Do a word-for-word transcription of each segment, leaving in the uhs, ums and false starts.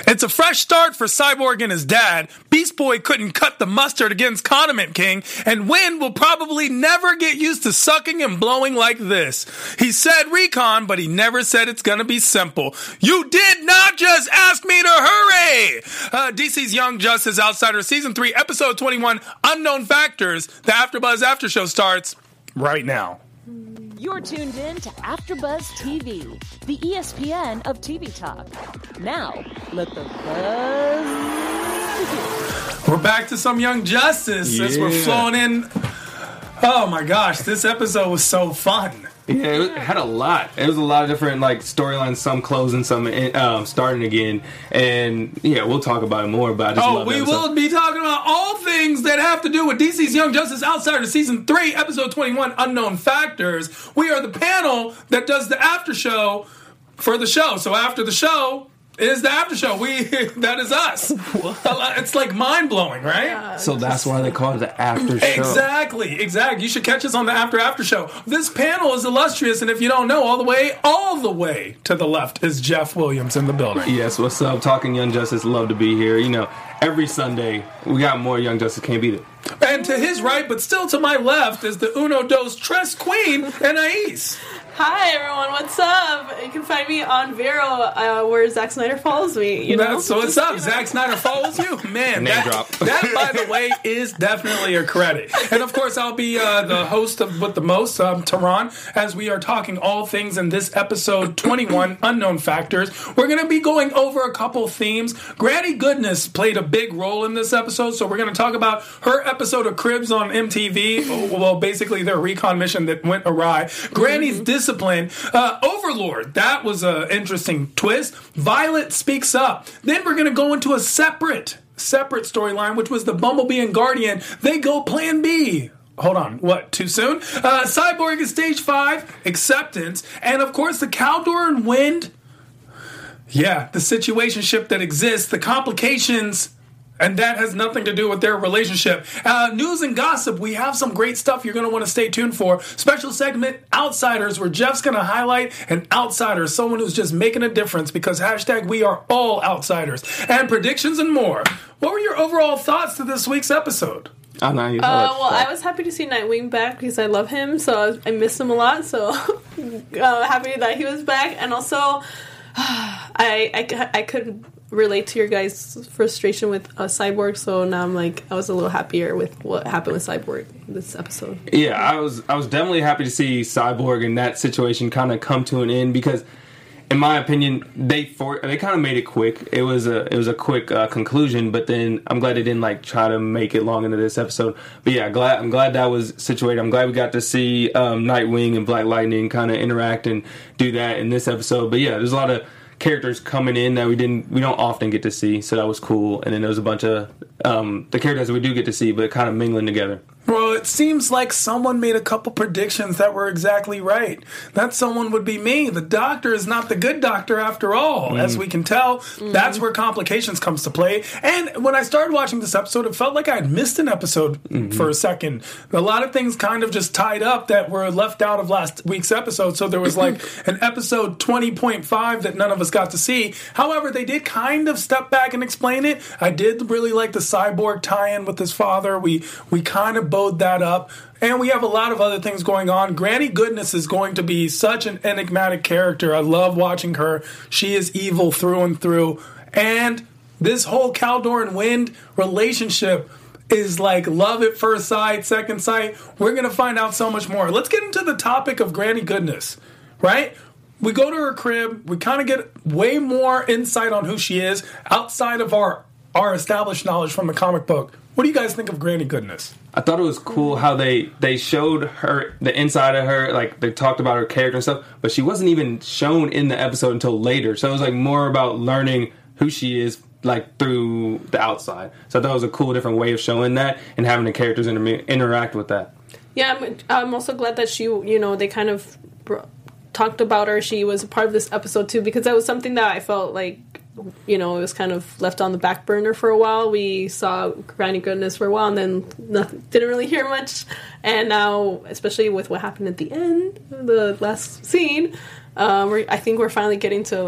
It's a fresh start for Cyborg and his dad. Beast Boy couldn't cut the mustard against Condiment King, and Wind will probably never get used to sucking and blowing like this. He said recon, but he never said it's gonna be simple. You did not just ask me to hurry! Uh, D C's Young Justice Outsider Season three, Episode twenty-one, Unknown Factors. The AfterBuzz After Show starts right now. You're tuned in to AfterBuzz T V, the E S P N of T V talk. Now, let the buzz begin. We're back to some Young Justice yeah. as we're flowing in. Oh my gosh, this episode was so fun. Yeah, it, was, it had a lot. It was a lot of different like storylines, some closing, some um, starting again, and yeah, we'll talk about it more. But I just oh, love we will be talking about all things that have to do with D C's Young Justice Outsider Season three, Episode twenty-one, Unknown Factors. We are the panel that does the after show for the show. So after the show is the after show. We that is us. It's like mind blowing, right? Yeah, so that's why they call it the after show. Exactly, exactly. You should catch us on the after after show. This panel is illustrious, and if you don't know, all the way, all the way to the left is Jeff Williams in the building. Yes, what's up? Talking Young Justice, love to be here. You know, every Sunday we got more Young Justice, can't beat it. And to his right, but still to my left, is the Uno Dos Tres Queen, Anais. Hi everyone, what's up? You can find me on Vero, uh, where Zack Snyder follows me. You know, That's, so what's Just, up? you know. Zack Snyder follows you, man. Name that, drop. That, by the way, is definitely a credit. And of course, I'll be uh, the host of With the Most, um, Tehran, as we are talking all things in this episode twenty-one, Unknown Factors. We're going to be going over a couple themes. Granny Goodness played a big role in this episode, so we're going to talk about her episode of Cribs on M T V. Well, basically their recon mission that went awry. Granny's mm-hmm. discipline. Uh, Overlord, that was an interesting twist. Violet speaks up. Then we're going to go into a separate, separate storyline, which was the Bumblebee and Guardian. They go Plan B. Hold on, what, too soon? Uh, Cyborg is Stage five, Acceptance. And of course, the Caldor and Wind. Yeah, the situationship that exists, the complications. And that has nothing to do with their relationship. Uh, news and gossip, we have some great stuff you're going to want to stay tuned for. Special segment, Outsiders, where Jeff's going to highlight an outsider, someone who's just making a difference, because hashtag we are all outsiders. And predictions and more. What were your overall thoughts to this week's episode? I'm not even Uh, well, I was happy to see Nightwing back because I love him, so I, was, I missed him a lot, so uh, happy that he was back. And also, I, I, I could relate to your guys' frustration with uh, Cyborg, so now I'm like, I was a little happier with what happened with Cyborg this episode. Yeah, I was I was definitely happy to see Cyborg in that situation kind of come to an end, because in my opinion, they for, they kind of made it quick. It was a it was a quick uh, conclusion, but then I'm glad they didn't like try to make it long into this episode. But yeah, glad I'm glad that was situated. I'm glad we got to see um, Nightwing and Black Lightning kind of interact and do that in this episode. But yeah, there's a lot of characters coming in that we didn't we don't often get to see, so that was cool. And then there was a bunch of um, the characters that we do get to see, but kind of mingling together. Well, it seems like someone made a couple predictions that were exactly right. That someone would be me. The doctor is not the good doctor after all. Mm. As we can tell, mm. that's where complications comes to play. And when I started watching this episode, it felt like I had missed an episode mm-hmm. for a second. A lot of things kind of just tied up that were left out of last week's episode. So there was like an episode twenty point five that none of us got to see. However, they did kind of step back and explain it. I did really like the Cyborg tie-in with his father. We, we kind of bowed that up. And we have a lot of other things going on. Granny Goodness is going to be such an enigmatic character. I love watching her. She is evil through and through. And this whole Caldor and Wind relationship is like love at first sight, second sight. We're going to find out so much more. Let's get into the topic of Granny Goodness, right? We go to her crib. We kind of get way more insight on who she is outside of our, our established knowledge from the comic book. What do you guys think of Granny Goodness? I thought it was cool how they, they showed her, the inside of her, like they talked about her character and stuff, but she wasn't even shown in the episode until later. So it was like more about learning who she is, like through the outside. So I thought it was a cool different way of showing that and having the characters inter- interact with that. Yeah, I'm, I'm also glad that she, you know, they kind of br- talked about her. She was a part of this episode too, because that was something that I felt like, you know, it was kind of left on the back burner for a while. We saw Granny Goodness for a while and then nothing, didn't really hear much. And now, especially with what happened at the end, the last scene, um, we're, I think we're finally getting to, like,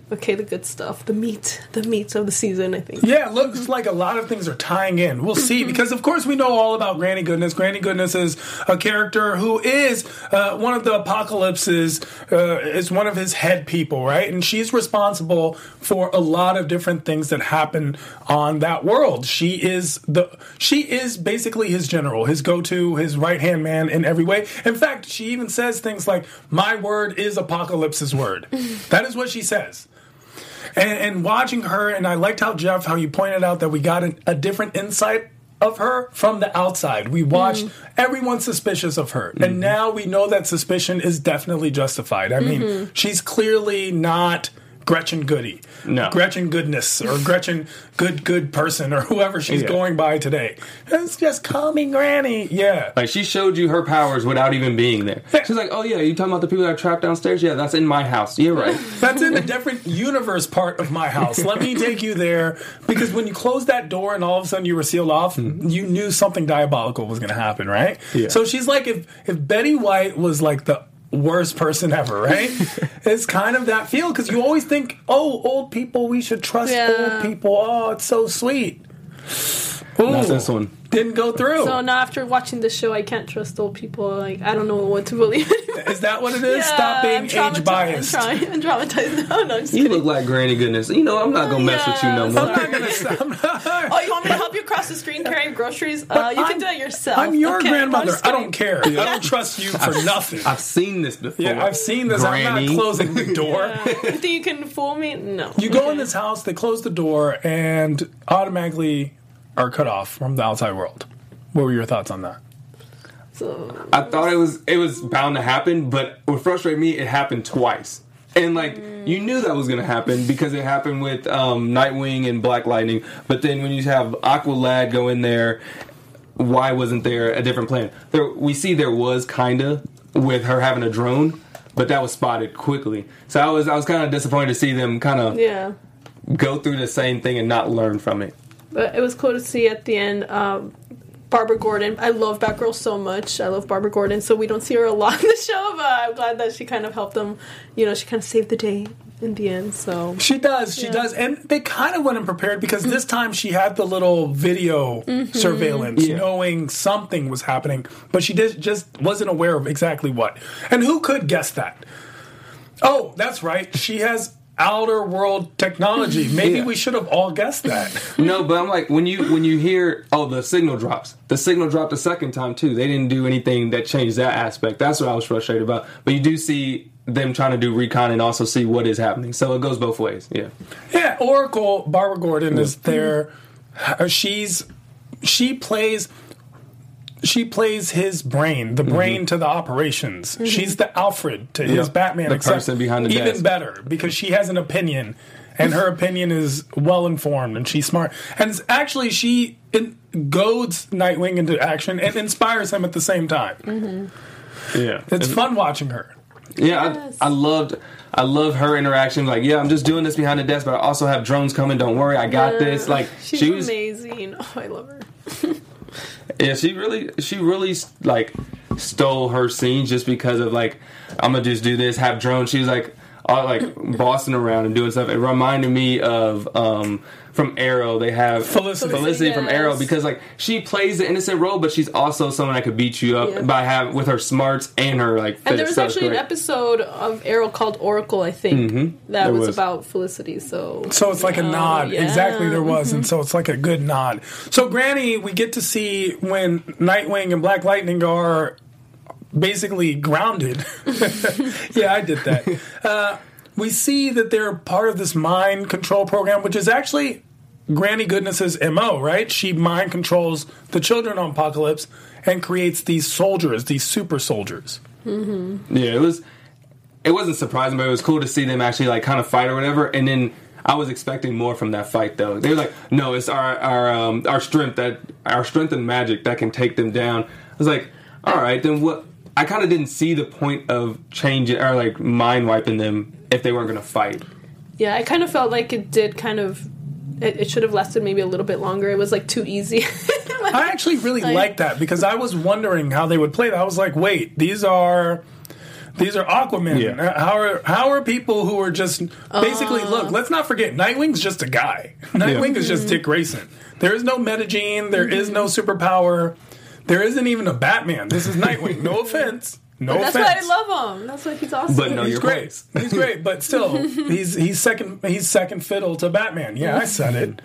okay, the good stuff, the meat, the meat of the season, I think. Yeah, it looks like a lot of things are tying in. We'll see, because of course we know all about Granny Goodness. Granny Goodness is a character who is uh, one of the Apocalypse's, uh, is one of his head people, right? And she's responsible for a lot of different things that happen on that world. She is the she is basically his general, his go-to, his right-hand man in every way. In fact, she even says things like, "My word is Apocalypse's word." That is what she says. And, and watching her, and I liked how, Jeff, how you pointed out that we got a, a different insight of her from the outside. We watched mm-hmm. everyone suspicious of her. Mm-hmm. And now we know that suspicion is definitely justified. I mean, mm-hmm. she's clearly not Gretchen Goody. No. Gretchen Goodness or Gretchen Good Good Person or whoever she's yeah. going by today. It's just call me Granny. Yeah. Like, she showed you her powers without even being there. She's like, oh yeah, you talking about the people that are trapped downstairs? Yeah, that's in my house. You're right. That's in a different universe part of my house. Let me take you there. Because when you closed that door and all of a sudden you were sealed off, mm-hmm. you knew something diabolical was going to happen, right? Yeah. So she's like, if, if Betty White was like the worst person ever, right? It's kind of that feel, because you always think, oh, old people, we should trust yeah. old people. Oh, it's so sweet. Ooh, not this one. Didn't go through. So now after watching this show, I can't trust old people. Like, I don't know what to believe anymore. Is that what it is? Yeah, Stop being age biased. I'm, trying, I'm traumatized. No, no, I'm just you kidding. look like Granny Goodness. You know, I'm not going to mess yeah, with you no more. I'm not going to stop. Oh, you want me to help you cross the street carrying groceries? Uh, you I'm, can do it yourself. I'm your okay, grandmother. I don't care. Yeah. I don't trust you for I've, nothing. I've seen this before. Yeah, I've seen this. Granny. I'm not closing the door. Yeah. You think you can fool me? No. You go in this house, they close the door, and automatically are cut off from the outside world. What were your thoughts on that? So, I thought it was it was bound to happen, but what frustrated me, it happened twice. And, like, mm. you knew that was going to happen because it happened with um, Nightwing and Black Lightning. But then when you have Aqualad go in there, why wasn't there a different plan? There, we see there was, kind of, with her having a drone, but that was spotted quickly. So I was I was kind of disappointed to see them kind of yeah. go through the same thing and not learn from it. But it was cool to see at the end... Um, Barbara Gordon. I love Batgirl so much. I love Barbara Gordon, so we don't see her a lot in the show, but I'm glad that she kind of helped them. You know, she kind of saved the day in the end, so... She does, she yeah. does. And they kind of went unprepared because this time she had the little video mm-hmm. surveillance, yeah. knowing something was happening, but she did, just wasn't aware of exactly what. And who could guess that? Oh, that's right. She has... outer world technology. Maybe yeah. we should have all guessed that. No, but I'm like, when you when you hear, oh, the signal drops. The signal dropped a second time, too. They didn't do anything that changed that aspect. That's what I was frustrated about. But you do see them trying to do recon and also see what is happening. So it goes both ways, yeah. Yeah, Oracle, Barbara Gordon is there. She's, she plays... She plays his brain, the brain mm-hmm. to the operations. Mm-hmm. She's the Alfred to his yep. Batman. The person behind the even desk. better, because she has an opinion, and her opinion is well-informed, and she's smart. And it's actually, she in, goads Nightwing into action and inspires him at the same time. Mm-hmm. Yeah. It's fun watching her. Yeah, yes. I, I loved... I love her interaction. Like, yeah, I'm just doing this behind the desk, but I also have drones coming. Don't worry, I got yeah. this. Like, she's she was amazing. Oh, I love her. Yeah, she really, she really like stole her scene just because of like, I'm gonna just do this, have drones. She was like, all, like bossing around and doing stuff. It reminded me of um, from Arrow. They have Felicity, Felicity yes. from Arrow because like she plays the innocent role, but she's also someone that could beat you up yeah. by have with her smarts and her like. And there was so actually an episode of Arrow called Oracle, I think, mm-hmm. that was, was about Felicity. So, so it's like a uh, nod. Yeah. Exactly, there was, mm-hmm. and so it's like a good nod. So Granny, we get to see when Nightwing and Black Lightning are basically grounded. Yeah, I did that. Uh, we see that they're part of this mind control program, which is actually Granny Goodness's M O, right? She mind controls the children on Apocalypse and creates these soldiers, these super soldiers. Mm-hmm. Yeah, it was. It wasn't surprising, but it was cool to see them actually like kind of fight or whatever. And then I was expecting more from that fight, though. They were like, "No, it's our our um, our strength that our strength and magic that can take them down." I was like, "All right, then what?" I kind of didn't see the point of changing or like mind wiping them if they weren't going to fight. Yeah, I kind of felt like it did kind of. It, it should have lasted maybe a little bit longer. It was like too easy. Like, I actually really like, liked that because I was wondering how they would play that. I was like, wait, these are These are Aquaman. Yeah. How are how are people who are just basically Uh. look? Let's not forget, Nightwing's just a guy. Nightwing Yeah. is just Dick Grayson. There is no metagene. There is no superpower. There isn't even a Batman. This is Nightwing. No offense. No That's offense. why I love him. That's why he's awesome. But no, He's you're great. He's great, but still, he's he's second he's second fiddle to Batman. Yeah, I said it.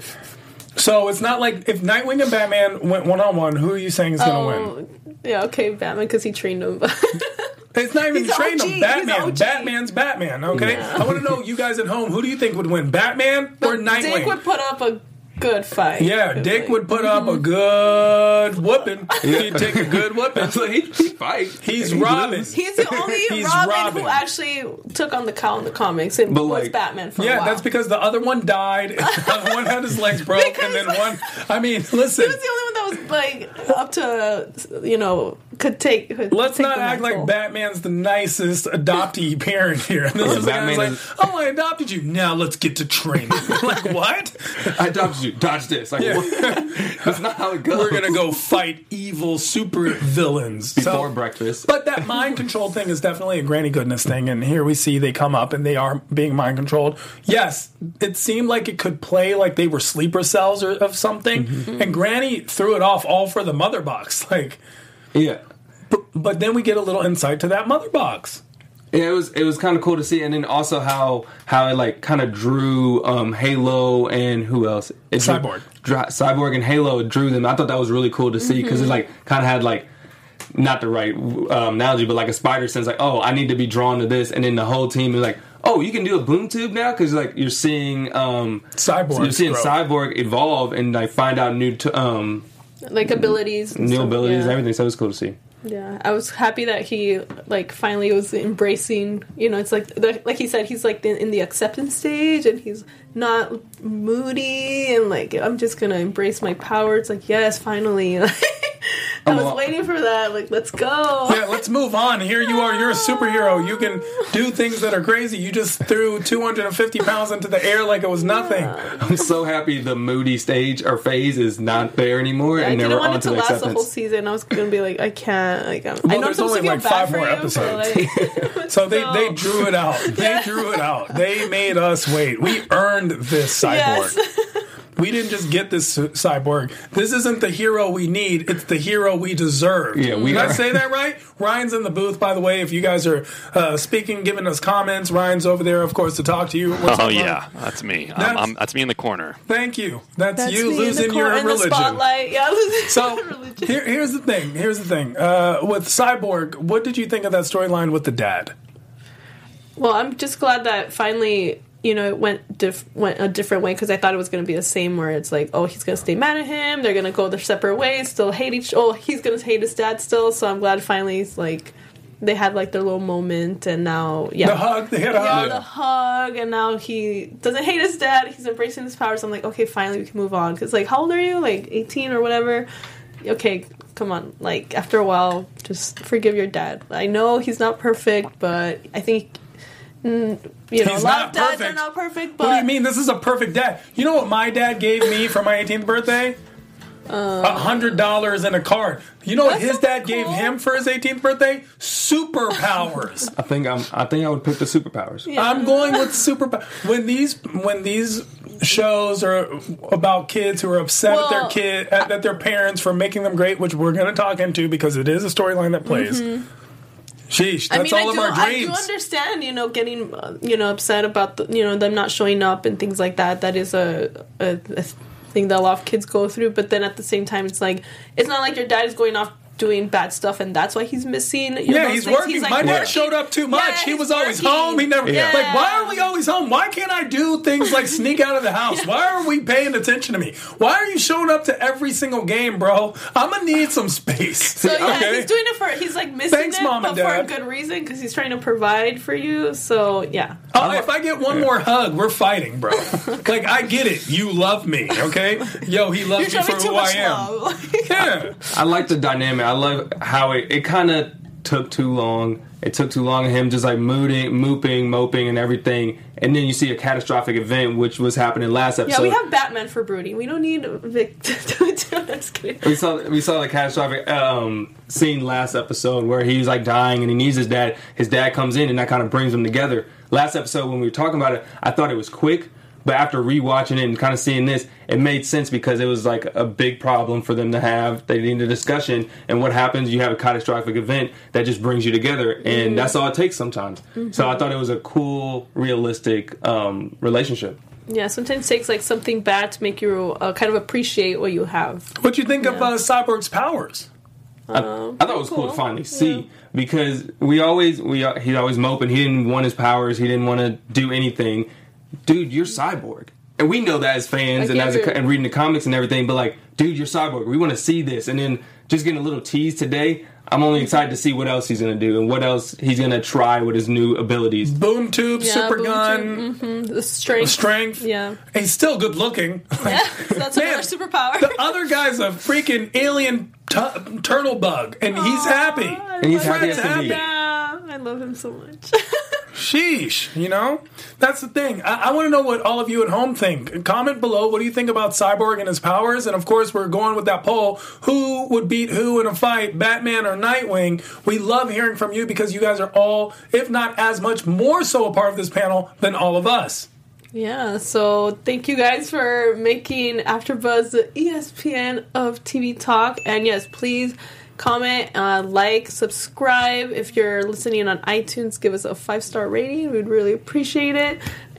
So it's not like if Nightwing and Batman went one on one, who are you saying is going to win? Oh, yeah, okay, Batman, because he trained him. It's not even He's trained O G. him. He's Batman. O G. Batman's Batman. Okay, I want to know, you guys at home, who do you think would win, Batman or Nightwing? Dick would put up a good fight. Yeah, Dick would put up a good whooping. He'd take a good whooping. So he, he fights. He's He Robin. loses. He's the only He's Robin, Robin. who actually took on the cow in the comics and But, was like- Batman for a Yeah, while. that's because the other one died. The other one had his legs broke, and then one. I mean, listen. he was the only one that was like up to, you know, could take. Could Let's take not the act like mantle. Batman's the nicest adoptee parent here. This Yeah, is the Batman guy's like, is- oh, I adopted you. Now let's get to training. Like, what? I adopted you. Dodge this. Like, Yeah. what? That's not how it goes. We're gonna go fight evil super villains before So- breakfast. But that mind control thing is definitely a granny goodness thing, and here we see they come up and they are being mind controlled. Yes, it seemed like it could play like they were sleeper cells or of something, Mm-hmm. and Granny threw it off all for the mother box. Like, yeah. but then we get a little insight to that mother box. Yeah, it was it was kind of cool to see, and then also how how it like kind of drew um, Halo and who else? It drew- Cyborg. Dra- Cyborg and Halo drew them. I thought that was really cool to see because it like kind of had like not the right um, analogy, but like a spider sense. Like, oh, I need to be drawn to this, and then the whole team is like, oh, you can do a boom tube now because like you're seeing um, Cyborg. you're seeing growth. Cyborg evolve and like find out new t- um, like abilities, and new stuff, abilities yeah. and everything. So it was cool to see. Yeah, I was happy that he like finally was embracing. You know, it's like the, like he said, he's like in, in the acceptance stage, and he's not moody and like I'm just gonna embrace my power. It's like yes, finally. I was well- waiting for that. Like, let's go. Yeah, let's move on. Here you are. You're a superhero. You can do things that are crazy. You just threw two hundred fifty pounds into the air like it was nothing. I'm so happy the moody stage or phase is not there anymore, I and didn't never want it onto to the last the acceptance. whole season. I was gonna be like, I can't. Like, I'm, I Well, know I'm there's supposed only to feel like bad five for more you, episodes. but, like, So they, no. they drew it out. They drew it out. They made us wait. We earned this cyborg. Yes. We didn't just get this cyborg. This isn't the hero we need. It's the hero we deserve. Yeah, we Did I are. say that right? Ryan's in the booth, by the way. If you guys are uh, speaking, giving us comments, Ryan's over there, of course, to talk to you. What's Oh up, Ryan? yeah, that's me. That's- I'm, I'm, that's me in the corner. Thank you. That's, That's you me in the losing cor- your in the religion. spotlight. Yeah, losing So my religion. here, here's the thing. Here's the thing. Uh, with Cyborg, what did you think of that storyline with the dad? Well, I'm just glad that finally, you know, it went diff- went a different way because I thought it was going to be the same where it's like, oh, he's going to stay mad at him. They're going to go their separate ways, still hate each. Oh, he's going to hate his dad still. So I'm glad finally, he's like, they had like their little moment, and now, yeah, The hug. They had a yeah, hug. the hug, and now he doesn't hate his dad. He's embracing his powers. I'm like, okay, finally we can move on. Because like, how old are you? Like eighteen or whatever. Okay, come on. Like after a while, just forgive your dad. I know he's not perfect, but I think. Mm, you know, He's a lot not of dads perfect. are not perfect, but What do you mean? This is a perfect dad. You know what my dad gave me for my eighteenth birthday? A hundred dollars and a card. You know what That's his something dad gave cool. him for his eighteenth birthday? Superpowers. I think I'm. I think I would pick the superpowers. I'm going with super. When these when these shows are about kids who are upset at their Well, kid at, at their parents for making them great, which we're going to talk into because it is a storyline that plays. Sheesh, that's I mean, all I of do, our I do dreams. understand, you know, getting, uh, you know, upset about, the, you know, them not showing up and things like that. That is a, a, a thing that a lot of kids go through. But then at the same time, it's like, it's not like your dad is going off doing bad stuff and that's why he's missing. You know, Yeah, those he's things. working. like, My dad working. showed up too much. Yeah, he he's was always working. home. He never Yeah. like. Why are we always home? Why can't I do things like sneak out of the house? Why are we paying attention to me? Why are you showing up to every single game, bro? I'm gonna need some space. So yeah, okay. he's doing it for, he's like missing Thanks, it, Mom but and for Dad. a good reason because he's trying to provide for you. So yeah. Oh, if I get one more hug, we're fighting, bro. Like I get it. You love me, okay? Yo, he loves You're me for showing too who I much am. love. Yeah. I like the dynamic. I love how it, it kind of took too long It took too long of him just like mooting, mooping, moping, and everything. And then you see a catastrophic event, which was happening last episode. Yeah, we have Batman for brooding. We don't need Vic to do it. I'm just kidding. We saw we saw the catastrophic um, scene last episode where he's like dying and he needs his dad. His dad comes in and that kind of brings them together. Last episode when we were talking about it, I thought it was quick. But after rewatching it and kind of seeing this, it made sense because it was like a big problem for them to have. They need a discussion, and what happens? You have a catastrophic event that just brings you together, and mm-hmm. that's all it takes sometimes. Mm-hmm. So I thought it was a cool, realistic um, relationship. Yeah, sometimes it takes like something bad to make you uh, kind of appreciate what you have. What do you think yeah. of uh, Cyborg's powers? I, I thought it was cool, cool to finally see yeah. because we always we he always moping. He didn't want his powers. He didn't want to do anything. Dude, you're Cyborg. And we know that as fans and as a, and reading the comics and everything, but like, dude, you're Cyborg. We want to see this. And then just getting a little tease today, I'm only excited to see what else he's going to do and what else he's going to try with his new abilities. Boom tube, yeah, super boom gun. Tube. Mm-hmm. The strength. The strength. Yeah. And he's still good looking. Yeah, so that's man, another superpower. The other guy's a freaking alien t- turtle bug, and Aww, he's happy. And he's happy. happy. Yeah, I love him so much. Sheesh, you know? That's the thing. I, I want to know what all of you at home think. Comment below, what do you think about Cyborg and his powers? And of course, we're going with that poll. Who would beat who in a fight, Batman or Nightwing? We love hearing from you because you guys are all, if not as much, more so a part of this panel than all of us. Yeah, so thank you guys for making AfterBuzz the E S P N of T V Talk. And yes, please comment, uh, like, subscribe. If you're listening on iTunes, give us a five-star rating. We'd really appreciate it.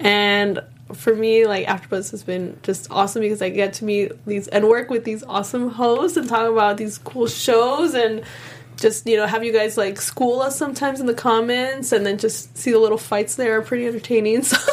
And for me, like, AfterBuzz has been just awesome because I get to meet these and work with these awesome hosts and talk about these cool shows and just, you know, have you guys, like, school us sometimes in the comments and then just see the little fights there are pretty entertaining. So,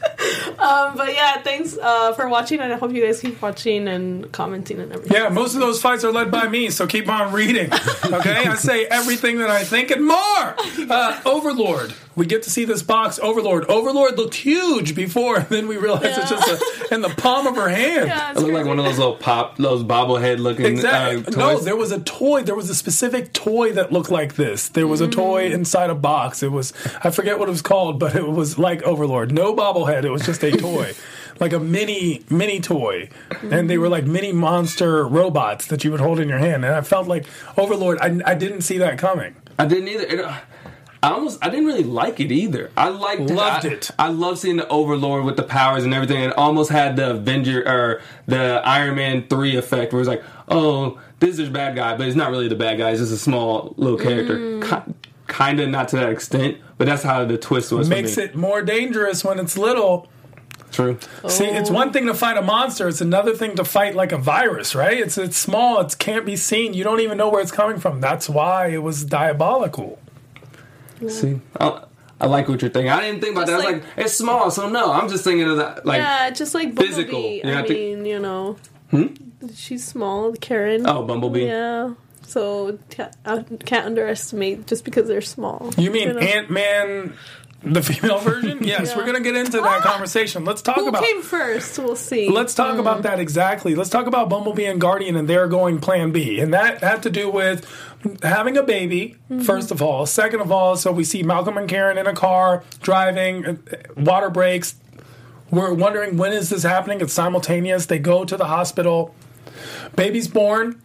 um, but, yeah, thanks uh, for watching, and I hope you guys keep watching and commenting and everything. Yeah, most of those fights are led by me, so keep on reading, okay? I say everything that I think and more. Uh, Overlord. We get to see this box, Overlord. Overlord looked huge before, and then we realized yeah. it's just a, in the palm of her hand. Yeah, it looked crazy. like one of those little pop, those bobblehead looking exactly. uh, toys. No, there was a toy. There was a specific toy that looked like this. There was a toy inside a box. It was, I forget what it was called, but it was like Overlord. No bobblehead. It was just a toy. Like a mini, mini toy. And they were like mini monster robots that you would hold in your hand. And I felt like Overlord, I, I didn't see that coming. I didn't either. It, uh, I almost, I didn't really like it either. I liked Loved it. it. I, I love seeing the Overlord with the powers and everything. It almost had the Avenger or the Iron Man three effect, where it's like, oh, this is a bad guy, but it's not really the bad guy. It's just a small little character. Mm. Ki- kind of not to that extent, but that's how the twist was. Makes for me. it more dangerous when it's little. True. Oh. See, it's one thing to fight a monster. It's another thing to fight like a virus, right? It's it's small. It can't be seen. You don't even know where it's coming from. That's why it was diabolical. Yeah. See, I, I like what you're thinking. I didn't think about just that. Like, I was like, it's small, so no. I'm just thinking of that, like, yeah, just like Bumblebee. Physical. You I have to- mean, you know, Hmm? she's small, Karen. Oh, Bumblebee. Yeah. So I can't underestimate just because they're small. You mean you know? Ant-Man, the female version? Yes, Yeah. we're going to get into that conversation. Let's talk Who about came first? We'll see. Let's talk Mm. about that exactly. Let's talk about Bumblebee and Guardian and their going plan B. And that had to do with having a baby, mm-hmm. first of all. Second of all, so we see Malcolm and Karen in a car, driving, water breaks. We're wondering, when is this happening? It's simultaneous. They go to the hospital. Baby's born.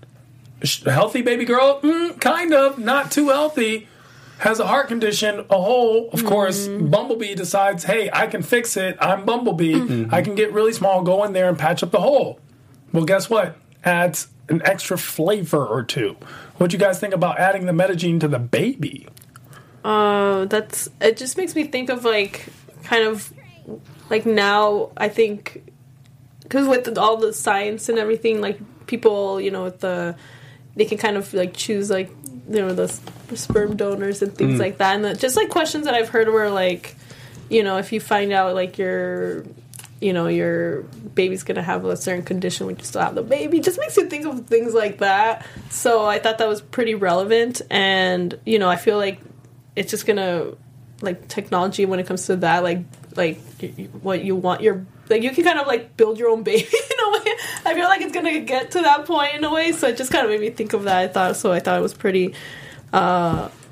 A healthy baby girl? Mm, kind of. Not too healthy. Has a heart condition, a hole. Of mm-hmm. course, Bumblebee decides, hey, I can fix it. I'm Bumblebee. Mm-hmm. I can get really small, go in there and patch up the hole. Well, guess what? Adds an extra flavor or two. What do you guys think about adding the metagene to the baby? Uh, that's it. Just makes me think of like kind of like now. I think because with all the science and everything, like people, you know, with the they can kind of like choose like you know the, the sperm donors and things mm. like that, and the, just like questions that I've heard were like, you know, if you find out like your you know your baby's gonna have a certain condition when you still have the baby, just makes you think of things like that. So I thought that was pretty relevant, and you know I feel like it's just gonna like technology when it comes to that, like like what you want your like you can kind of like build your own baby in a way. I feel like it's gonna get to that point in a way, so it just kind of made me think of that. I thought so. I thought it was pretty uh,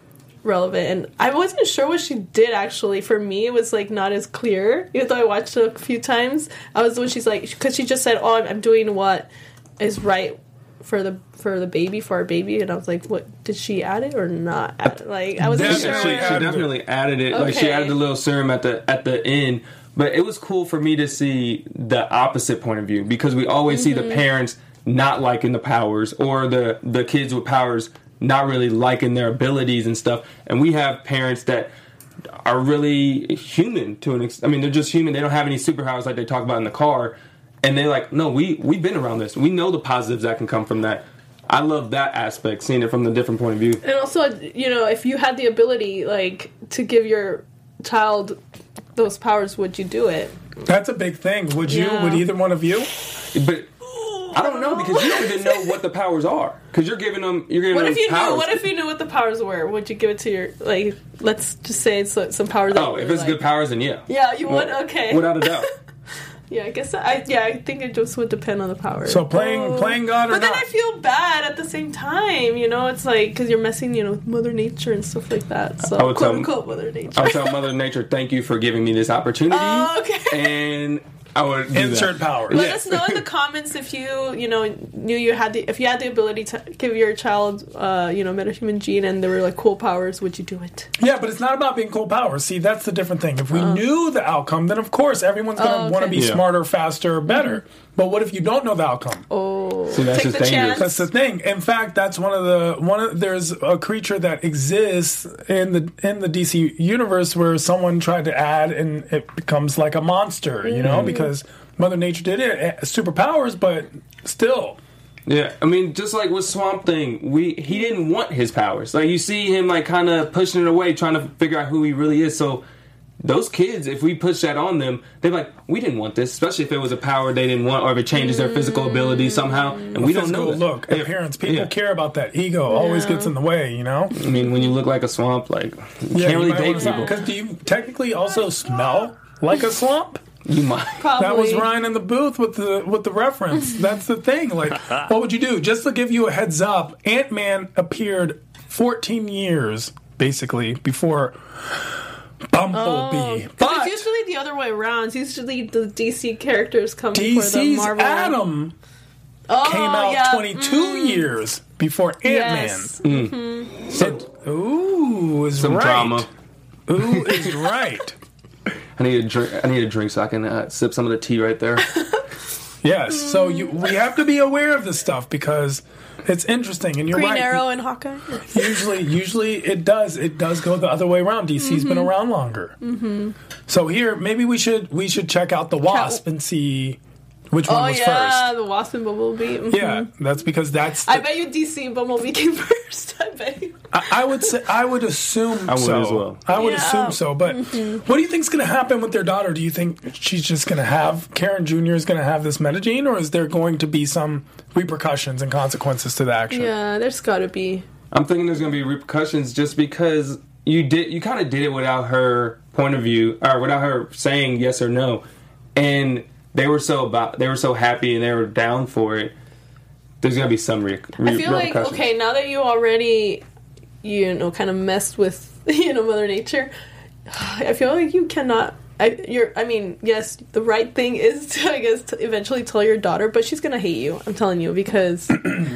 relevant, and I wasn't sure what she did. Actually, for me, it was like not as clear. Even though I watched it a few times, I was when she's like, because she just said, "Oh, I'm, I'm doing what is right for the for the baby for our baby," and I was like, "What did she add it or not?" Add it? Like I wasn't Yeah, sure. She, she definitely added it. Like she Okay. added the little serum at the at the end. But it was cool for me to see the opposite point of view because we always Mm-hmm. see the parents not liking the powers or the the kids with powers not really liking their abilities and stuff. And we have parents that are really human to an extent. I mean, they're just human. They don't have any superpowers like they talk about in the car. And they're like, no, we, we've been around this. We know the positives that can come from that. I love that aspect, seeing it from the different point of view. And also, you know, if you had the ability, like, to give your child those powers, would you do it? That's a big thing. Would you? Yeah. Would either one of you? But I don't know because you don't even know what the powers are because you're giving them you're giving What them if you powers. knew? What if you knew what the powers were? Would you give it to your like? Let's just say it's like some powers. that Oh, were, if it's like, good powers, then yeah. Yeah, you would. Well, Okay. Without a doubt. Yeah, I guess I. Yeah, I think it just would depend on the power. So playing Oh. playing God or But then not? I feel bad at the same time. You know, it's like because you're messing, you know, with Mother Nature and stuff like that. So I would quote tell- unquote Mother Nature. I would tell Mother Nature, thank you for giving me this opportunity. Oh, okay. And I would do Insert that. power. Let Yes. us know in the comments if you, you know, knew you had the if you had the ability to give your child, uh, you know, metahuman gene, and there were like cool powers. Would you do it? Yeah, but it's not about being cool powers. See, that's the different thing. If we knew the outcome, then of course everyone's going to Oh, okay. want to be Yeah. smarter, faster, better. But what if you don't know the outcome? Oh, See, that's take just the dangerous. chance. That's the thing. In fact, that's one of the one. Of, there's a creature that exists in the in the D C universe where someone tried to add, and it becomes like a monster. You know, because Mother Nature did it, eh, superpowers, but still. Yeah, I mean, just like with Swamp Thing, we he didn't want his powers. Like you see him like kind of pushing it away, trying to figure out who he really is. So those kids, if we push that on them, they're like, we didn't want this, especially if it was a power they didn't want, or if it changes their physical ability somehow, and we don't know Physical that. look, Yeah. appearance. People Yeah. care about that. Ego always Yeah. gets in the way. You know. I mean, when you look like a swamp, like you can't really date people. Because do you technically also smell like a swamp? You might. Probably. That was Ryan in the booth with the with the reference. That's the thing. Like, what would you do? Just to give you a heads up, Ant-Man appeared fourteen years basically before Bumblebee. Because but it's usually the other way around. It's usually the D C characters come before the DC's Marvel. Adam oh, came out yeah. twenty-two years before Ant-Man. Yes. So, ooh, is Some right. drama. Ooh, is right. I need a drink. I need a drink so I can uh, sip some of the tea right there. Yes. So you, we have to be aware of this stuff because it's interesting, and you're Green right. Arrow and Hawkeye. Usually, usually it does. It does go the other way around. D C's been around longer. Mm-hmm. So here, maybe we should we should check out the Wasp and see which one Oh was yeah, first. the Wasp and Bumblebee. Mhm. Yeah, that's because that's. I the- bet you D C and Bumblebee came first. I bet you. I, I would say I would assume I would so. as well. I would Yeah. assume so. But what do you think's going to happen with their daughter? Do you think she's just going to have Karen Junior is going to have this metagene, or is there going to be some repercussions and consequences to the action? Yeah, there's got to be. I'm thinking there's going to be repercussions just because you did you kind of did it without her point of view or without her saying yes or no, and they were so about they were so happy and they were down for it. There's going to be some re- re- I feel like repercussions. okay, now that you already, you know, kind of messed with you know Mother Nature, I feel like you cannot. I you're. I mean, yes, the right thing is to, I guess, to eventually tell your daughter, but she's gonna hate you. I'm telling you because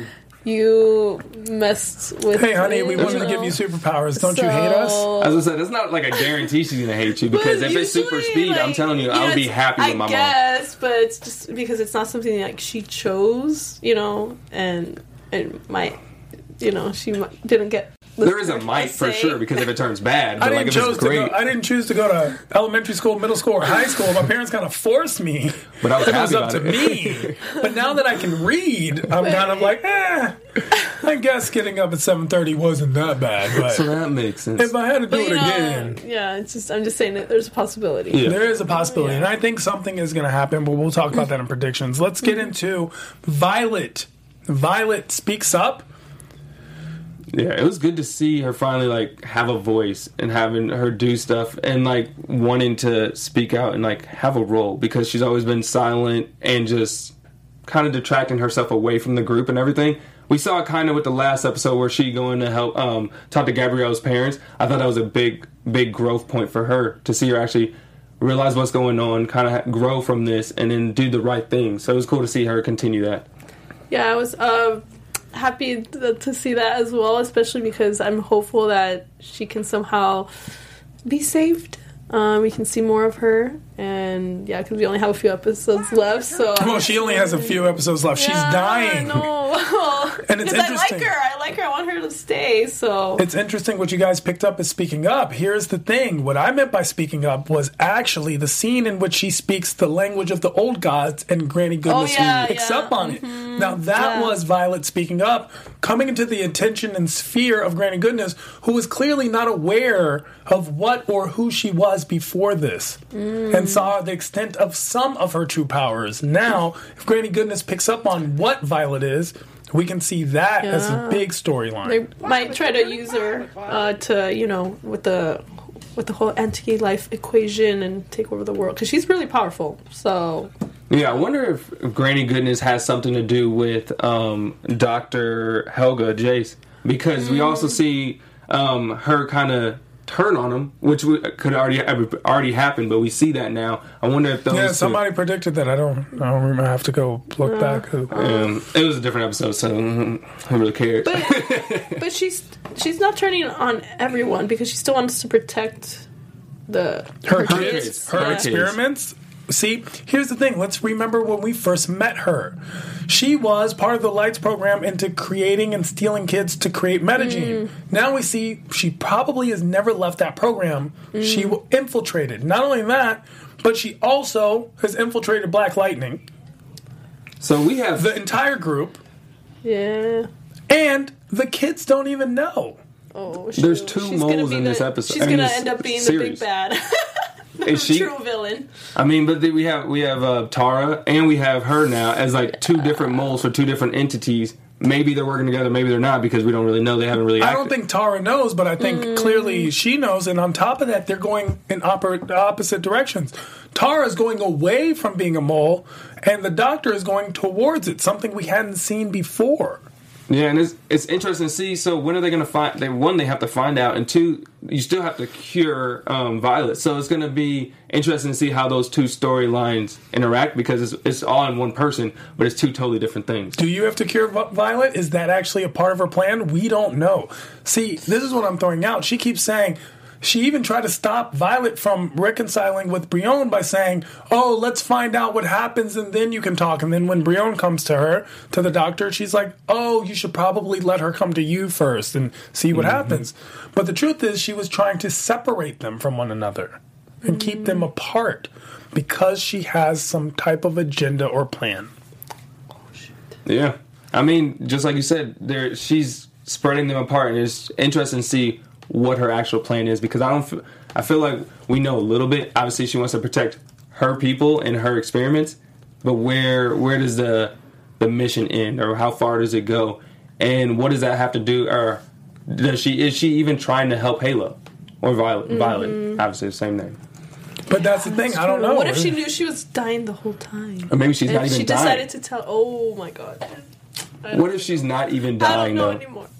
you messed with. Hey, honey, we you wanted to know. give you superpowers. Don't you hate us? So- As I said, it's not like a guarantee she's going to hate you because But if it's super usually, speed, I'm like, telling you, I know, would be it's- happy with I my mom. guess, but it's just because it's not something like she chose, you know, and it might, you know, she might, didn't get. There is a listeners, might I for say. sure because if it turns bad, I but like didn't if choose it's to great, go. I didn't choose to go to elementary school, middle school, or high school. My parents kind of forced me. but I was It happy was up about to it. me. But now that I can read, I'm kind of like, eh. I guess getting up at seven thirty wasn't that bad. But So that makes sense. if I had to do But, it you know, again, yeah, it's just I'm just saying that there's a possibility. Yeah. there is a possibility, and I think something is going to happen. But we'll talk about that in predictions. Let's get into Violet. Violet speaks up. Yeah, it was good to see her finally like have a voice and having her do stuff and like wanting to speak out and like have a role because she's always been silent and just kind of detracting herself away from the group and everything. we saw kind of with the last episode where she going to help um, talk to Gabrielle's parents. I thought that was a big, big growth point for her to see her actually realize what's going on, kind of grow from this, and then do the right thing. So it was cool to see her continue that. Yeah, I was uh, happy to, to see that as well, especially because I'm hopeful that she can somehow be saved. Um, we can see more of her, and yeah, because we only have a few episodes left. So well, she only has a few episodes left. She's yeah, dying. No, and it's interesting. I like her. I like her. I want her to stay. So it's interesting what you guys picked up as speaking up. Here's the thing: what I meant by speaking up was actually the scene in which she speaks the language of the old gods, and Granny Goodness oh, yeah, picks yeah. up on mm-hmm. it. Now that yeah. was Violet speaking up, coming into the attention and sphere of Granny Goodness, who was clearly not aware of what or who she was before this, mm. and saw the extent of some of her true powers. Now, if Granny Goodness picks up on what Violet is, we can see that yeah. as a big storyline. They might try to use her uh, to, you know, with the with the whole anti-life equation and take over the world, because she's really powerful. So yeah, I wonder if, if Granny Goodness has something to do with um, Doctor Helga Jace, because mm. we also see um, her kind of turn on him, which we, could already have already happened, but we see that now. I wonder if those yeah, two, somebody predicted that. I don't. I don't remember. I have to go look uh, back. Um, it was a different episode, so mm, who really cared? But, but she's she's not turning on everyone, because she still wants to protect the her, her kids, kids, her yeah. experiments. See, here's the thing. Let's remember when we first met her. She was part of the Lights program into creating and stealing kids to create Metagene. Mm. Now we see she probably has never left that program. Mm. She infiltrated. Not only that, but she also has infiltrated Black Lightning. So we have the entire group. Yeah. And the kids don't even know. Oh, shoot. There's two she's moles in the, this episode. She's I mean, going to end up being series. the big bad. Is she true villain? I mean, but we have we have uh, Tara and we have her now as like two different moles for two different entities. Maybe they're working together, maybe they're not, because we don't really know. They haven't really acted. I don't think Tara knows, but I think mm. clearly she knows. And on top of that, they're going in oper- opposite directions. Tara's going away from being a mole, and the Doctor is going towards it, something we hadn't seen before. Yeah, and it's it's interesting to see. So when are they going to find? They one, they have to find out, and two, you still have to cure um, Violet. So it's going to be interesting to see how those two storylines interact, because it's it's all in one person, but it's two totally different things. Do you have to cure Violet? Is that actually a part of her plan? We don't know. See, this is what I'm throwing out. She keeps saying. She even tried to stop Violet from reconciling with Brion by saying, oh, let's find out what happens and then you can talk. And then when Brion comes to her, to the Doctor, she's like, oh, you should probably let her come to you first and see what mm-hmm. happens. But the truth is she was trying to separate them from one another and mm-hmm. keep them apart because she has some type of agenda or plan. Oh, shit. Yeah. I mean, just like you said, there she's spreading them apart, and it's interesting to see what her actual plan is, because I don't feel, I feel like we know a little bit. Obviously she wants to protect her people and her experiments, but where where does the the mission end, or how far does it go, and what does that have to do, or does she is she even trying to help Halo or Violet? Mm-hmm. Violet, obviously the same name. But that's the thing. That's I don't know. What if she knew she was dying the whole time? Or maybe she's and not even she dying. She decided to tell. Oh my god. What if she's not even dying? I don't know though? anymore.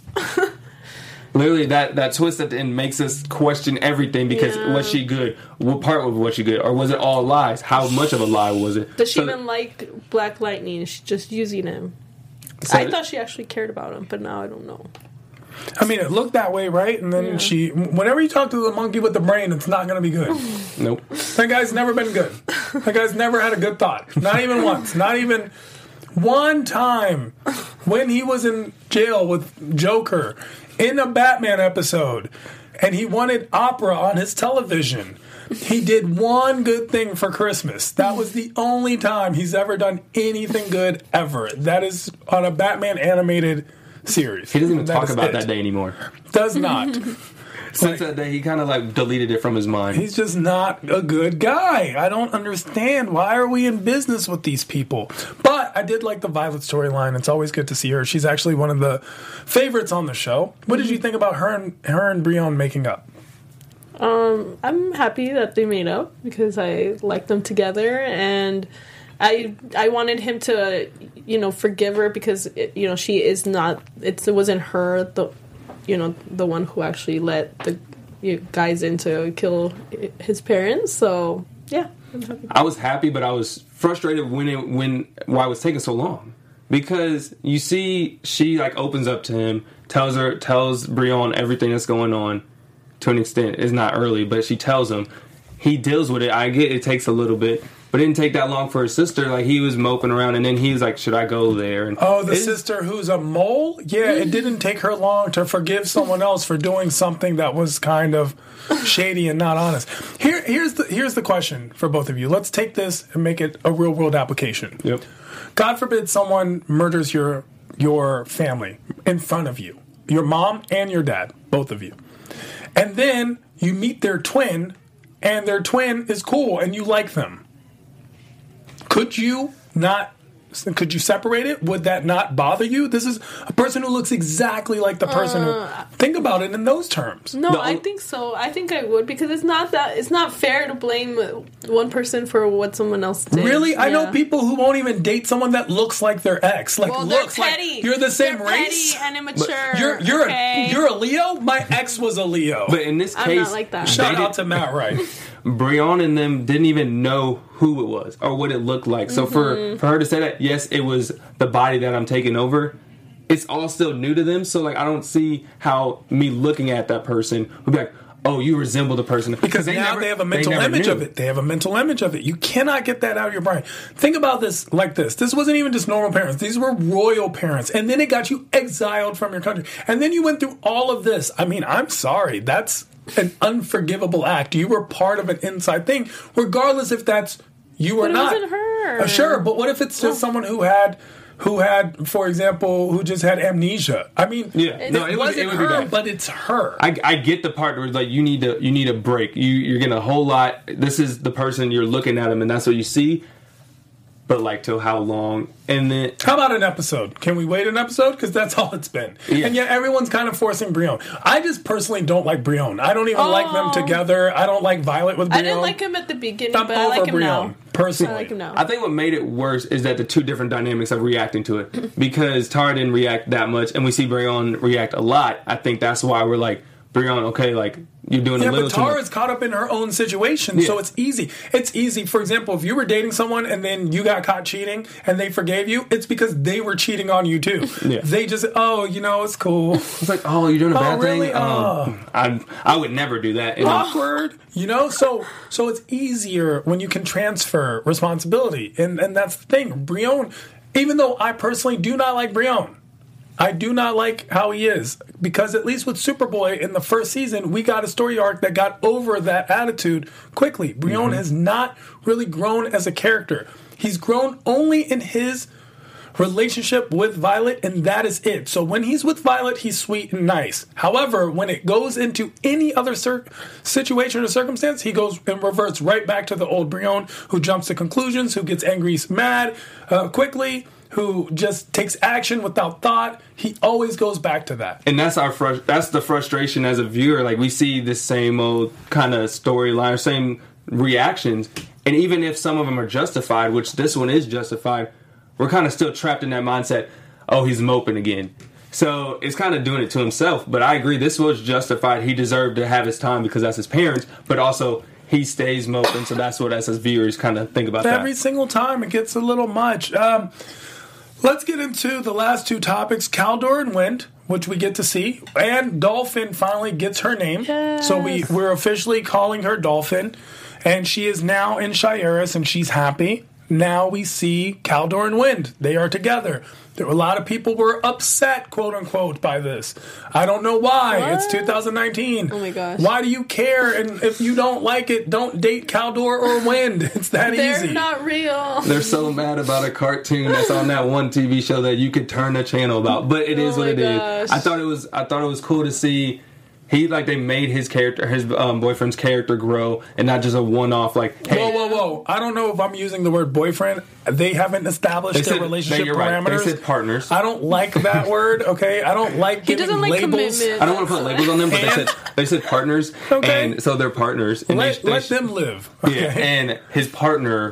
Literally, that, that twist at the end makes us question everything, because yeah. was she good? What part of was she good? Or was it all lies? How much of a lie was it? Does she so, even like Black Lightning? Is she just using him? So I thought she actually cared about him, but now I don't know. I mean, it looked that way, right? And then yeah. she... Whenever you talk to the monkey with the brain, it's not going to be good. Nope. That guy's never been good. That guy's never had a good thought. Not even once. Not even one time when he was in jail with Joker in a Batman episode, and he wanted opera on his television. He did one good thing for Christmas. That was the only time he's ever done anything good ever. That is on a Batman animated series. He doesn't even that talk about it. that day anymore. Does not. Since like, that day, he kind of like deleted it from his mind. He's just not a good guy. I don't understand. Why are we in business with these people? But I did like the Violet storyline. It's always good to see her. She's actually one of the favorites on the show. What did you think about her and her and Brion making up? Um, I'm happy that they made up, because I like them together, and I I wanted him to, you know, forgive her because it, you know, she is not. It's, it wasn't her the, you know, the one who actually let the you know, guys in to kill his parents. So yeah, I'm happy. I was happy, but I was frustrated when it when why it was taking so long. Because you see, she like opens up to him, tells her, tells Brienne everything that's going on. To an extent, it's not early, but she tells him. He deals with it. I get it takes a little bit, but it didn't take that long for his sister. Like he was moping around, and then he was like, "Should I go there?" And oh, the sister who's a mole. Yeah, it didn't take her long to forgive someone else for doing something that was kind of shady and not honest. Here, here's the here's the question for both of you. Let's take this and make it a real world application. Yep. God forbid someone murders your your family in front of you, your mom and your dad, both of you. And then you meet their twin, and their twin is cool, and you like them. Could you not, could you separate it? Would that not bother you? This is a person who looks exactly like the person Uh, who, think about it in those terms. No, No. I think so. I think I would because it's not that it's not fair to blame one person for what someone else did. Really? I know Yeah. people who won't even date someone that looks like their ex. Like Well, they're looks like petty. you're the same they're race. Petty and immature. You're you're okay? a you're a Leo. My ex was a Leo. But in this I'm case, not like that. Shout they out to did- Matt Wright. Brienne and them didn't even know who it was or what it looked like. So Mm-hmm. for, for her to say that, yes, it was the body that I'm taking over, it's all still new to them. So like I don't see how me looking at that person would be like, oh, you resemble the person. Because they now never- they have a mental never image knew. of it. They have a mental image of it. You cannot get that out of your brain. Think about this like this. This wasn't even just normal parents. These were royal parents. And then it got you exiled from your country. And then you went through all of this. I mean, I'm sorry. That's an unforgivable act. You were part of an inside thing, regardless if that's you or But it not. wasn't her. Uh, sure, but what if it's just someone who had... Who had, for example, who just had amnesia? I mean, Yeah. it, No, it would- wasn't it would be her, bad. but it's her. I, I get the part where like you need to you need a break. You you're getting a whole lot. This is the person you're looking at him, and that's what you see. But like till how long? And then How about an episode? Can we wait an episode? Because that's all it's been. Yeah. And yet everyone's kind of forcing Brienne. I just personally don't like Brienne. I don't even Oh. like them together. I don't like Violet with I Brienne. didn't like him at the beginning, I'm but I over like him Brienne, now. personally. I like him now. I think what made it worse is that the two different dynamics of reacting to it. Because Tara didn't react that much, and we see Brienne react a lot. I think that's why we're like, Brienne, okay, like you're doing Yeah, a little but too much. Tara's caught up in her own situation, so Yeah. it's easy. It's easy. For example, if you were dating someone and then you got caught cheating and they forgave you, it's because they were cheating on you too. Yeah. They just, oh, you know, it's cool. It's like, oh, you're doing a Oh, bad really? thing. Um, I I would never do that. And Awkward, you know. So, so it's easier when you can transfer responsibility, and and that's the thing. Brienne, even though I personally do not like Brienne, I do not like how he is because at least with Superboy in the first season, we got a story arc that got over that attitude quickly. Brienne Mm-hmm. has not really grown as a character. He's grown only in his relationship with Violet, and that is it. So when he's with Violet, he's sweet and nice. However, when it goes into any other cir- situation or circumstance, he goes and reverts right back to the old Brienne, who jumps to conclusions, who gets angry, mad uh, quickly, who just takes action without thought. He always goes back to that. and that's our frus- that's the frustration as a viewer. Like we see the same old kind of storyline, same reactions, and even if some of them are justified, which this one is justified, we're kind of still trapped in that mindset. Oh, he's moping again. So it's kind of doing it to himself. But I agree, this was justified. He deserved to have his time because that's his parents. But also, he stays moping, so that's what us as viewers kind of think about Every that. single time it gets a little much. Um, let's get into the last two topics, Caldor and Wind, which we get to see, and Dolphin finally gets her name. Yes. So we, we're officially calling her Dolphin, and she is now in Shieris, and she's happy. Now we see Caldor and Wind. They are together. There were a lot of people were upset, quote unquote, by this. I don't know why. What? It's two thousand nineteen. Oh my gosh. Why do you care? And if you don't like it, don't date Caldor or Wind. It's that They're easy. not real. They're so mad about a cartoon that's on that one T V show that you could turn the channel about. But it is Oh what my it is. gosh. I thought it was I thought it was cool to see he like they made his character his um, boyfriend's character grow and not just a one off like hey, Whoa, whoa, whoa. I don't know if I'm using the word boyfriend. They haven't established They their said- relationship they- you're right. parameters. They said partners. I don't like that word, okay? I don't like He giving doesn't like labels. commitment. I don't want to put labels on them, but they And- said they said partners, Okay. and so they're partners. And Let, they, they, let them live. yeah, Okay? and his partner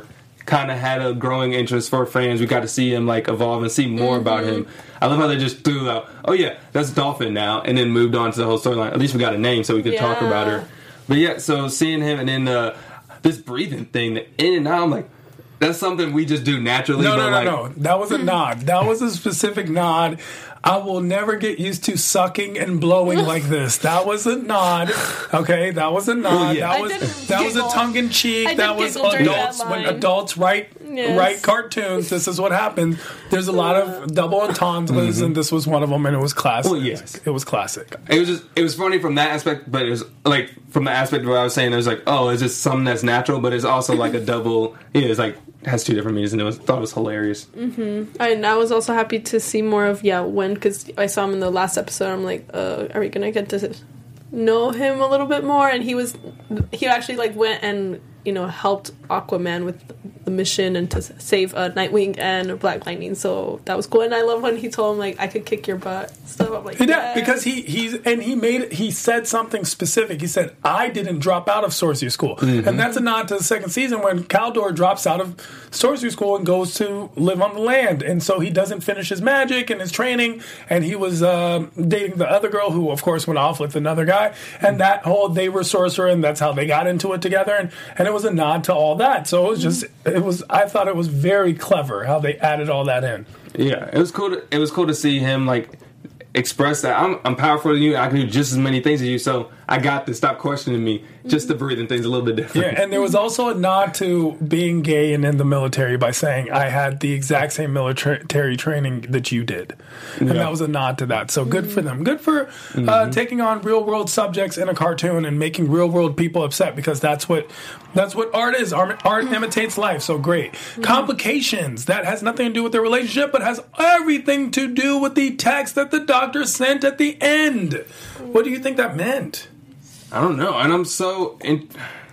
kind of had a growing interest for fans. We got to see him like evolve and see more mm-hmm. about him. I love how they just threw out, oh yeah, that's Dolphin now, and then moved on to the whole storyline. At least we got a name so we could yeah. talk about her. But yeah, so seeing him and then uh, this breathing thing, the in and out, I'm like, that's something we just do naturally. No, but no, no, like, no. That was a nod. That was a specific nod. I will never get used to sucking and blowing like this. That was a nod. Okay, that was a nod. Well, yeah. That was that was a tongue in cheek. That was adults that when adults write yes. write cartoons. This is what happened. There's a lot of double entendres, mm-hmm. and this was one of them, and it was classic. Well, yes, it was classic. It was just it was funny from that aspect, but it was like from the aspect of what I was saying. It was like, oh, is this something that's natural? But it's also like a double. Yeah, it's like. Has two different meanings, and it was thought it was hilarious. Mm-hmm. And I was also happy to see more of yeah Wen, because I saw him in the last episode. I'm like, uh, are we gonna get to know him a little bit more? And he was he actually like went and you know helped Aquaman with the mission and to save uh, Nightwing and Black Lightning. So that was cool. And I love when he told him like, I could kick your butt. Stuff. I'm like, yeah, yes. because he he's and he made he said something specific. He said, I didn't drop out of sorcery school, mm-hmm. and that's a nod to the second season when Kaldor drops out of sorcery school and goes to live on the land, and so he doesn't finish his magic and his training, and he was uh, dating the other girl who, of course, went off with another guy, and that whole they were sorcerer, and that's how they got into it together, and and it was a nod to all that. So it was just it was I thought it was very clever how they added all that in. Yeah, it was cool. To, it was cool to see him like express that I'm I'm powerful than you. I can do just as many things as you. So I got this. Stop questioning me. Just the breathing thing's a little bit different. Yeah, and there was also a nod to being gay and in the military by saying I had the exact same military training that you did, and yeah. that was a nod to that. So good for them. Good for uh, mm-hmm. taking on real world subjects in a cartoon and making real world people upset, because that's what that's what art is. Art, art imitates life. So great. Mm-hmm. Complications that has nothing to do with their relationship, but has everything to do with the text that the doctor sent at the end. What do you think that meant? I don't know, and I'm so in,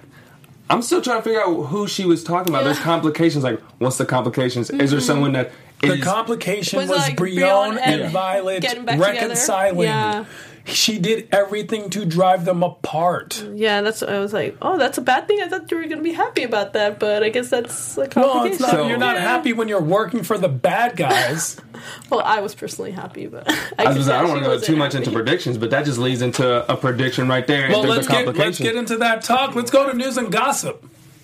I'm still trying to figure out who she was talking about. Yeah. There's complications. Like, what's the complications? Mm-hmm. Is there someone that the is, complication was, was like Brion and, and Violet reconciling? Yeah. She did everything to drive them apart. Yeah, that's. I was like, oh, that's a bad thing. I thought you were going to be happy about that, but I guess that's a complication. Well, it's not, so, you're not yeah. happy when you're working for the bad guys. Well, I was personally happy, but I, I, was, I don't want to go too much happy. into predictions, but that just leads into a prediction right there. Well, let's get, let's get into that talk. Let's go to news and gossip.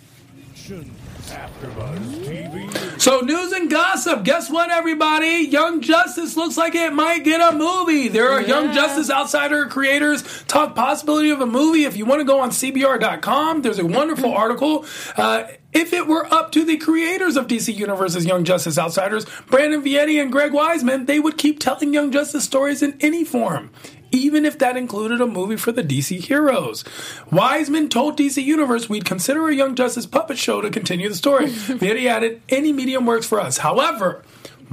So, news and gossip. Guess what, everybody? Young Justice looks like it might get a movie. There are yeah. Young Justice Outsider creators talk possibility of a movie. If you want to go on C B R dot com, there's a wonderful article. Uh, if it were up to the creators of D C Universe's Young Justice Outsiders, Brandon Vietti and Greg Weisman, they would keep telling Young Justice stories in any form, even if that included a movie for the D C heroes. Weisman told D C Universe we'd consider a Young Justice puppet show to continue the story. Vietti added, any medium works for us. However,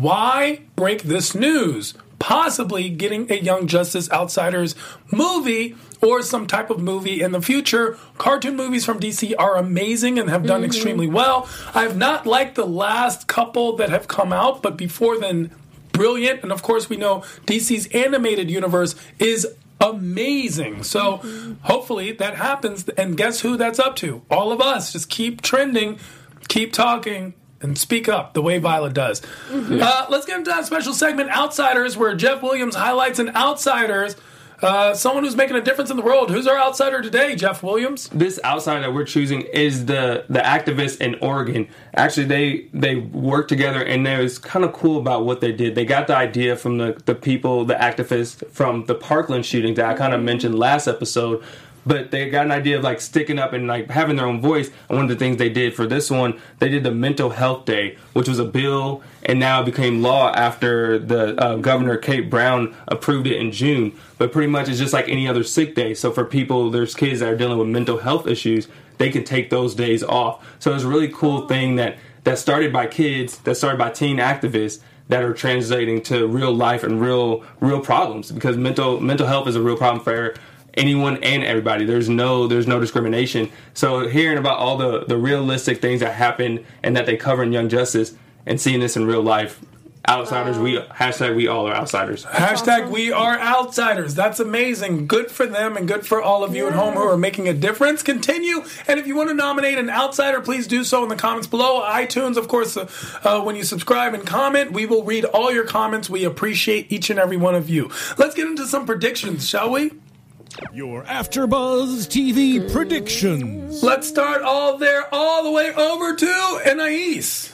why break this news? Possibly getting a Young Justice Outsiders movie or some type of movie in the future. Cartoon movies from D C are amazing and have done mm-hmm. extremely well. I have not liked the last couple that have come out, but before then, brilliant. And of course, we know D C's animated universe is amazing. So mm-hmm. hopefully that happens. And guess who that's up to? All of us. Just keep trending, keep talking, and speak up the way Violet does. Mm-hmm. Uh, let's get into that special segment, Outsiders, where Jeff Williams highlights an Outsiders. Uh, someone who's making a difference in the world. Who's our outsider today, Jeff Williams? This outsider that we're choosing is the the activists in Oregon. Actually, they they worked together, and it was kind of cool about what they did. They got the idea from the, the people, the activists from the Parkland shooting that I kind of mentioned last episode. But they got an idea of like sticking up and like having their own voice. And one of the things they did for this one, they did the Mental Health Day, which was a bill and now became law after the uh, Governor Kate Brown approved it in June. But pretty much it's just like any other sick day. So for people, there's kids that are dealing with mental health issues, they can take those days off. So it's a really cool thing that, that started by kids, that started by teen activists that are translating to real life and real real problems, because mental mental health is a real problem for anyone and everybody. There's no there's no discrimination. So hearing about all the, the realistic things that happen and that they cover in Young Justice and seeing this in real life, outsiders. We hashtag we all are outsiders. Hashtag awesome. we are outsiders. That's amazing. Good for them and good for all of you at home who are making a difference. Continue. And if you want to nominate an outsider, please do so in the comments below. iTunes, of course, uh, uh, when you subscribe and comment, we will read all your comments. We appreciate each and every one of you. Let's get into some predictions, shall we? Your AfterBuzz T V predictions. Let's start all there, all the way over to Anais.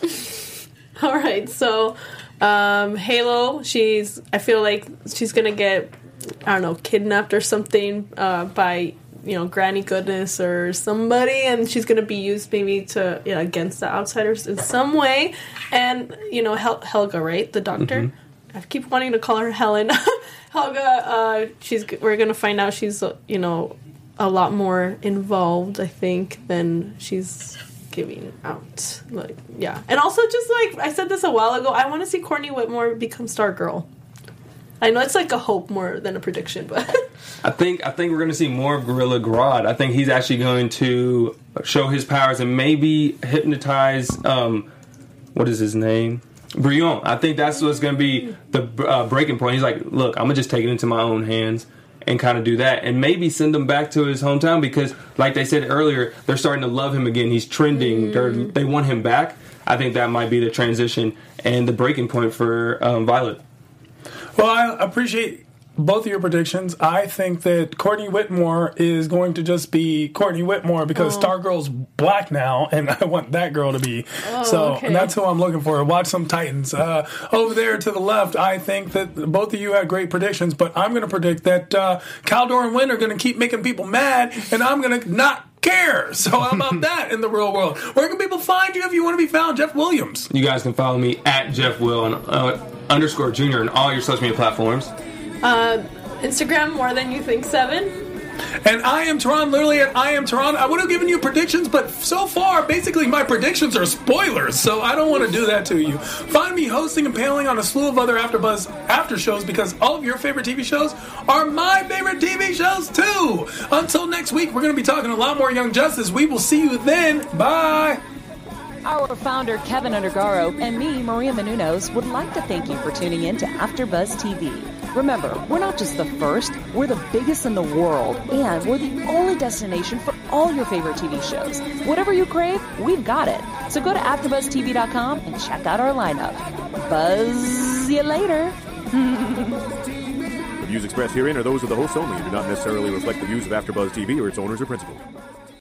All right, so um, Halo, she's. I feel like she's gonna get, I don't know, kidnapped or something uh, by you know Granny Goodness or somebody, and she's gonna be used maybe to you know, against the outsiders in some way. And you know Hel- Helga, right, the doctor. Mm-hmm. I keep wanting to call her Helen. Helga, uh, she's. We're gonna find out she's you know a lot more involved, I think, than she's giving out. Like, yeah, and also just like I said this a while ago, I want to see Courtney Whitmore become Stargirl. I know it's like a hope more than a prediction, but I think I think we're going to see more of Gorilla Grodd. I think he's actually going to show his powers and maybe hypnotize. Um, what is his name? Brion. I think that's what's going to be the uh, breaking point. He's like, look, I'm going to just take it into my own hands and kind of do that. And maybe send him back to his hometown because, like they said earlier, they're starting to love him again. He's trending. Mm. They want him back. I think that might be the transition and the breaking point for um, Violet. Well, I appreciate both of your predictions. I think that Courtney Whitmore is going to just be Courtney Whitmore because oh. Stargirl's black now, and I want that girl to be. Oh, so okay. That's who I'm looking for. Watch some Titans. Uh, over there to the left, I think that both of you had great predictions, but I'm going to predict that uh, Caldor and Wynn are going to keep making people mad, and I'm going to not care. So how about that in the real world? Where can people find you if you want to be found? Jeff Williams. You guys can follow me at Jeff Will and uh, underscore Junior on all your social media platforms. Uh, Instagram, more than you think, seven. And I am Tehran, literally at I am Tehran. I would have given you predictions, but so far, basically, my predictions are spoilers, so I don't want to do that to you. Find me hosting and paneling on a slew of other AfterBuzz after shows because all of your favorite T V shows are my favorite T V shows, too. Until next week, we're going to be talking a lot more Young Justice. We will see you then. Bye. Our founder, Kevin Undergaro, and me, Maria Menounos, would like to thank you for tuning in to AfterBuzz T V. Remember, we're not just the first, we're the biggest in the world, and we're the only destination for all your favorite T V shows. Whatever you crave, we've got it. So go to after buzz t v dot com and check out our lineup. Buzz you later. The views expressed herein are those of the hosts only and do not necessarily reflect the views of AfterBuzz T V or its owners or principals.